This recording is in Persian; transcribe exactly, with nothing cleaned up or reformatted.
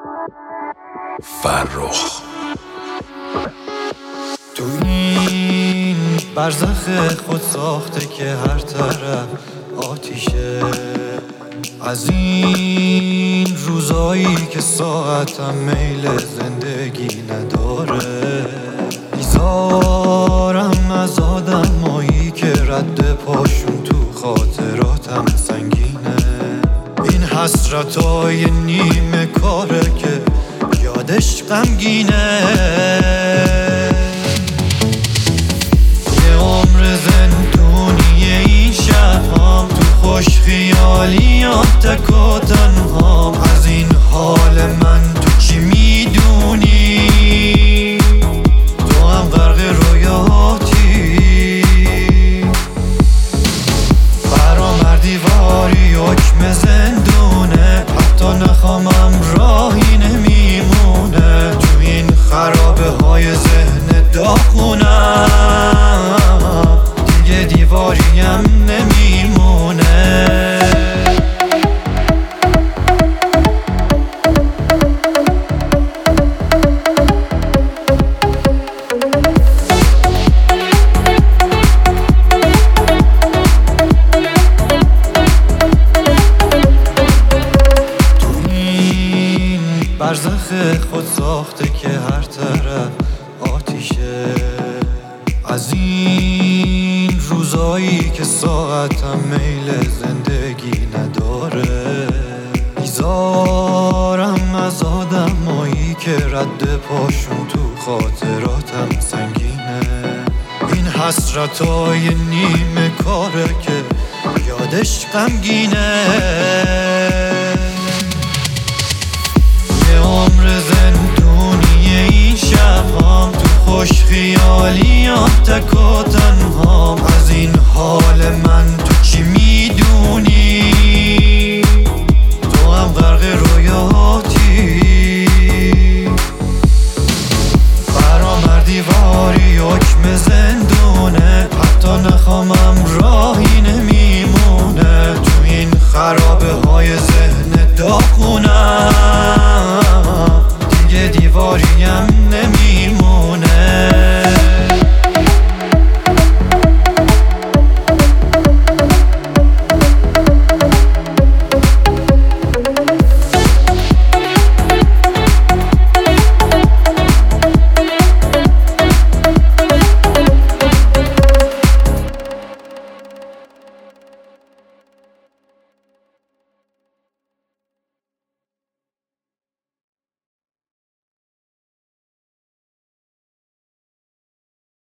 فرخ. تو این برزخ خود ساخته که هر طرف آتیشه، از این روزایی که ساعتم میل زندگی نداره، بیزارم از آدمایی که رد پاشون تو خاطراتم سنگینه. این حسرتای نیمه کاره که یادش غمگینه. یه عمر زندونی این شبام، تو خوش خیالیام تک و تنهام. از این حال من تو چی میدونی؟ تو هم غرق رویاتی، برام دیواری حکم زندونه، حتی نخوامم راهی نمیمونه. تو این خرابه های ذهن داغونم، دیگه دیواریم نمیمونه. برزخ خود ساخته که هر طرف آتیشه، از این روزایی که ساعتم میل زندگی نداره. بیزارم از آدمایی که رد پاشون تو خاطراتم سنگینه. این حسرتای نیمه کاره که یادش غمگینه. عمر زندونی این شبام، تو خوش خیالیام تک و تنهام. از این